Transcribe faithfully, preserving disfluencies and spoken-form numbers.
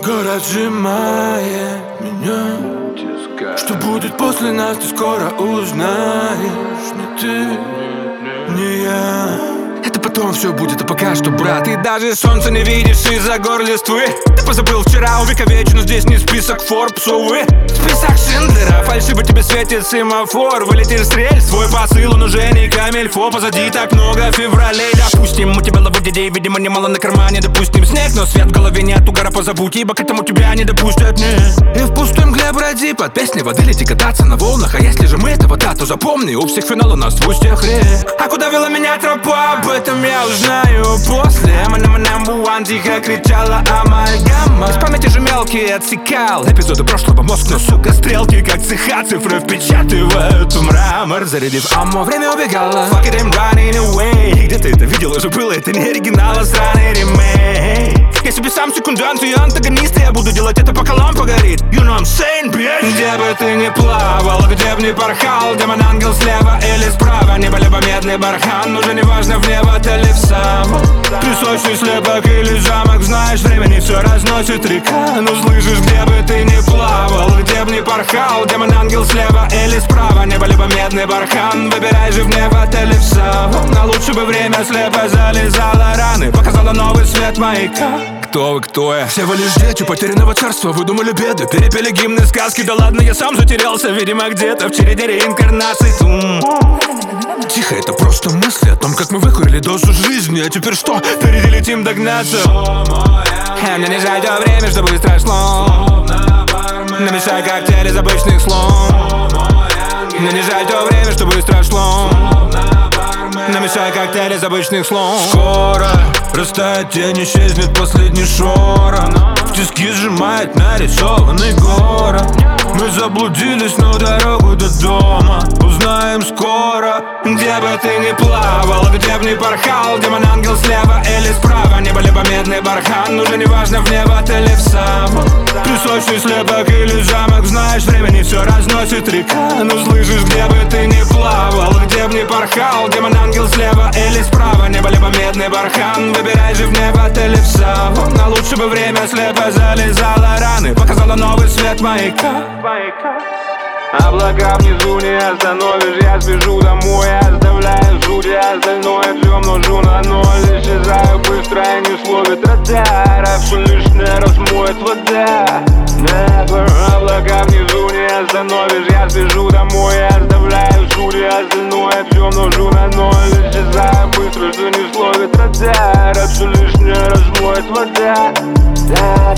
Город сжимает меня. Что будет после нас, ты скоро узнаешь. Не ты, не я. Это потом все будет, а пока что, брат. Ты даже солнце не видишь из-за гор листвы. Ты позабыл вчера, увековечен, здесь не список Forbes, увы. Список Шиндлера, фальшиво тебе светит семафор. Вылетел с рельс, свой посыл, он уже не камильфо. Позади так много февралей. Допустим, у тебя ловы детей, видимо, немало на кармане. Допустим, снег, но свет в голове нет угара, позабудь, ибо к этому тебя не допустят, нет. И в пустой мгле броди, под песни воды лети кататься на волнах. А если же мы этого, да, то запомни, у всех финал у нас в устьях рек. А куда вела меня тропа, об этом я узнаю после. My number one тихо кричала амальгама. Из памяти же мелкие отсекал эпизоды прошлого, мозг, но сука стрелки, как цеха, цифры впечатывают в мрамор. Зарядив аммо, время убегало. Fuck it, I'm running away. Где ты это видел, уже было, это не оригинал, а сраный ремейк. Я себе сам секундант и антагонист, и я буду делать это, пока лампа горит. You know I'm saying, bitch. Где бы ты ни плавал, где бы ни порхал, демон-ангел слева или справа, небо либо медный бархан, уже не важно, в небо ты или в само. Песочный слепок или замок, знаешь, времени все разносит река. Ну слышишь, где бы ты ни плавал, где бы ни порхал, демон-ангел слева или справа, небо либо медный бархан, выбирай же, в небо ты или в само. На лучше бы время слепо залезало раны, показала новый свет маяка. Кто вы, кто я? Всего лишь дети потерянного царства, выдумали беды, перепели гимны, сказки, да ладно, я сам затерялся, видимо, где-то в череде реинкарнаций. Тихо, это просто мысли о том, как мы выкурили дозу жизни. А теперь что? Впереди летим догнаться. Э, мне не жаль то время, что быстро шло. Намешай коктейль из обычных слов. Мне не жаль то время, что быстро шло. Намешай коктейль из обычных слов. Скоро растает тень, исчезнет последний шорох. В тиски сжимает нарисованный город. Мы заблудились, но дорогу до дома узнаем скоро. Где бы ты ни плавал, где бы ни порхал, демон-ангел слева или справа, небо либо медный бархан, уже не важно, в небо ты или в само. Песочный слепок или замок, знаешь, времени все разносит река. Ну слышишь, где бы ты ни плавал, где бы ни порхал, демон-ангел слева или справа, небо либо медный бархан, выбирай же, в небо ты или в само. На лучше бы время слепо залезало раны, показала новый свет маяка. Облака внизу не остановишь, я спешу домой, оставляю жуть, остальное все множу на ноль. Исчезаю быстро и не словит радар, а все лишнее размоет вода. Never. Облака внизу не остановишь, я спешу домой, оставляю жуть, остальное все множу на ноль. Исчезаю быстро, что не словит радар, а все лишнее размоет вода.